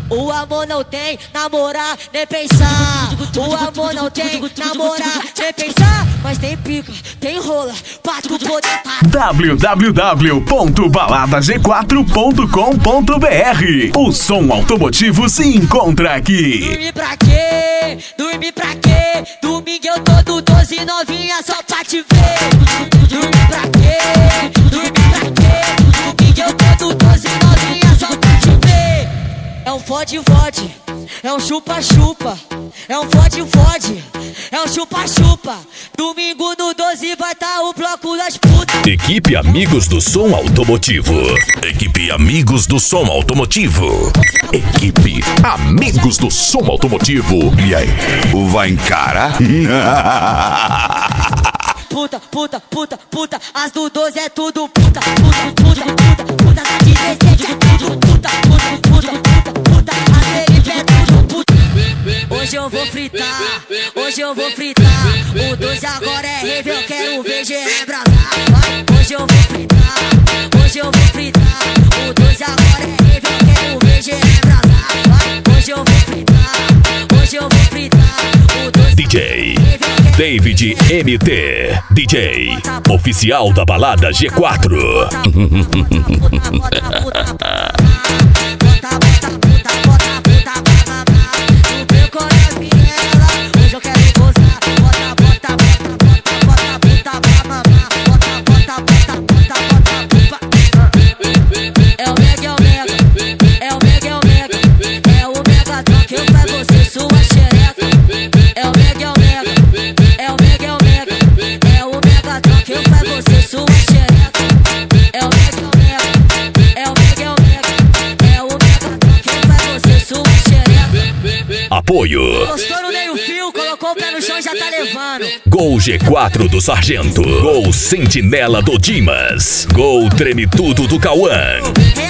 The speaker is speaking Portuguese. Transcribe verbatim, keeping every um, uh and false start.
O amor não tem namorar nem pensar. O amor não tem namorar nem pensar. Mas tem pica, tem rola, pra tu poder parar. w w w ponto balada g quatro ponto com ponto b r. O som automotivo se encontra aqui. Dormir pra quê? Dormir pra quê? Domingo eu tô do doze novinha só pra te ver. Dormir pra quê? Dormir pra quê? Domingo eu tô do doze novinha só pra te ver. É um fode-fode, é um chupa-chupa, é um fode-fode, é um chupa-chupa. Domingo no doze vai tá o bloco das putas. Equipe Amigos do Som Automotivo. Equipe Amigos do Som Automotivo. Equipe Amigos do Som Automotivo. E aí, vai encarar? Puta, puta, puta, puta, as do doze é tudo puta, puta, puta, puta, puta, da dezessete é tudo puta, puta, puta, puta, puta, a Felipe é tudo puta. Hoje eu vou fritar, hoje eu vou fritar, o doze agora é rave, eu quero ver G E brasar. Hoje eu vou fritar, hoje eu vou fritar, o doze agora é rave, eu quero ver G E brasar. Hoje eu vou fritar, hoje eu vou fritar, o doze D J David M T, D J oficial da balada G quatro. Apoio. Gostou no meio fio, colocou o pé no chão e já tá levando. Gol G quatro do Sargento. Gol Sentinela do Dimas. Gol Treme Tudo do Cauã.